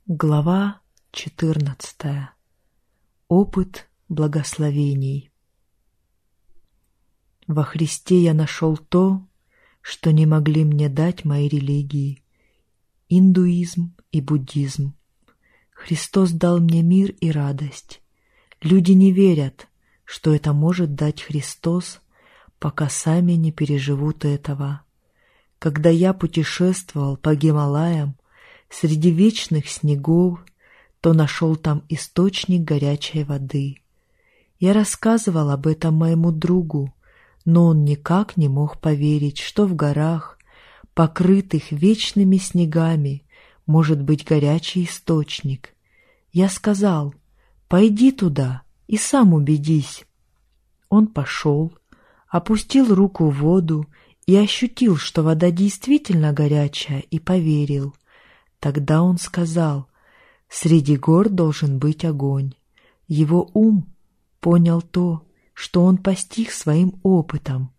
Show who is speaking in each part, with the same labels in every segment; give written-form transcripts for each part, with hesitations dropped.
Speaker 1: Глава 14. Опыт благословений. Во Христе я нашел то, что не могли мне дать мои религии, индуизм и буддизм. Христос дал мне мир и радость. Люди не верят, что это может дать Христос, пока сами не переживут этого. Когда я путешествовал по Гималаям, среди вечных снегов, то нашел там источник горячей воды. Я рассказывал об этом моему другу, но он никак не мог поверить, что в горах, покрытых вечными снегами, может быть горячий источник. Я сказал: «Пойди туда и сам убедись». Он пошел, опустил руку в воду и ощутил, что вода действительно горячая, и поверил. Тогда он сказал: «Среди гор должен быть огонь». Его ум понял то, что он постиг своим опытом.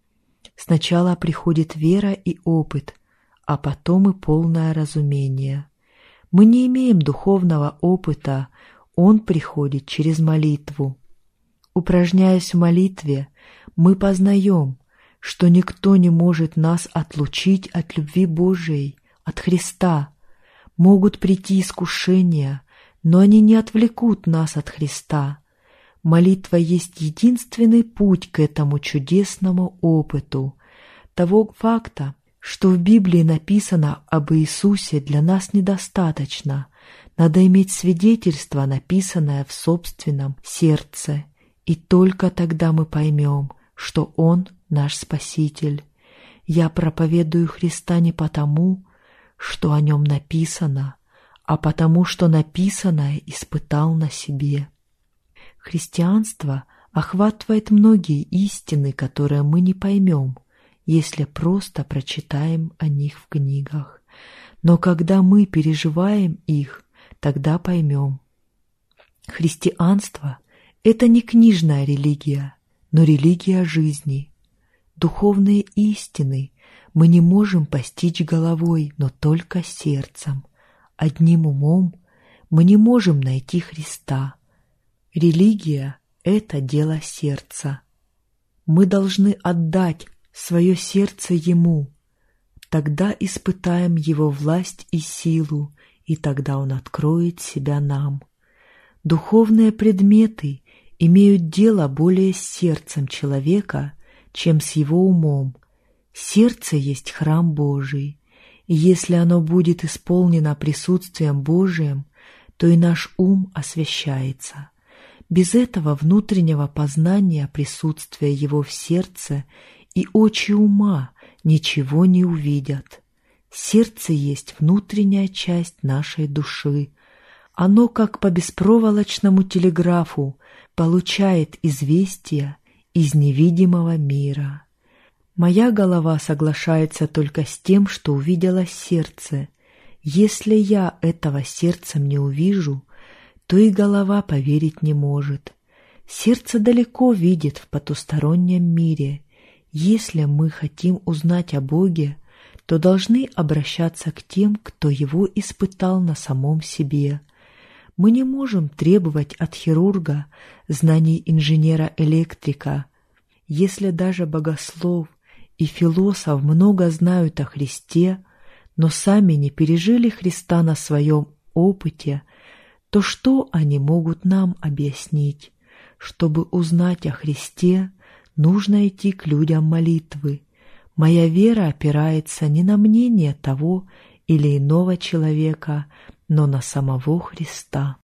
Speaker 1: Сначала приходит вера и опыт, а потом и полное разумение. Мы не имеем духовного опыта, он приходит через молитву. Упражняясь в молитве, мы познаем, что никто не может нас отлучить от любви Божией, от Христа. Могут прийти искушения, но они не отвлекут нас от Христа. Молитва есть единственный путь к этому чудесному опыту. Того факта, что в Библии написано об Иисусе, для нас недостаточно. Надо иметь свидетельство, написанное в собственном сердце, и только тогда мы поймем, что Он наш Спаситель. Я проповедую Христа не потому, что о Нем написано, а потому, что написанное испытал на себе. Христианство охватывает многие истины, которые мы не поймем, если просто прочитаем о них в книгах. Но когда мы переживаем их, тогда поймем. Христианство – это не книжная религия, но религия жизни. Духовные истины мы не можем постичь головой, но только сердцем. Одним умом мы не можем найти Христа. Религия – это дело сердца. Мы должны отдать свое сердце Ему. Тогда испытаем Его власть и силу, и тогда Он откроет себя нам. Духовные предметы имеют дело более с сердцем человека, чем с его умом. Сердце есть храм Божий, и если оно будет исполнено присутствием Божиим, то и наш ум освящается. Без этого внутреннего познания присутствия Его в сердце и очи ума ничего не увидят. Сердце есть внутренняя часть нашей души. Оно, как по беспроволочному телеграфу, получает известия из невидимого мира. Моя голова соглашается только с тем, что увидело сердце. Если я этого сердцем не увижу, то и голова поверить не может. Сердце далеко видит в потустороннем мире. Если мы хотим узнать о Боге, то должны обращаться к тем, кто Его испытал на самом себе. Мы не можем требовать от хирурга знаний инженера-электрика. Если даже богослов и философ много знают о Христе, но сами не пережили Христа на своем опыте, то что они могут нам объяснить? Чтобы узнать о Христе, нужно идти к людям молитвы. Моя вера опирается не на мнение того или иного человека, но на самого Христа.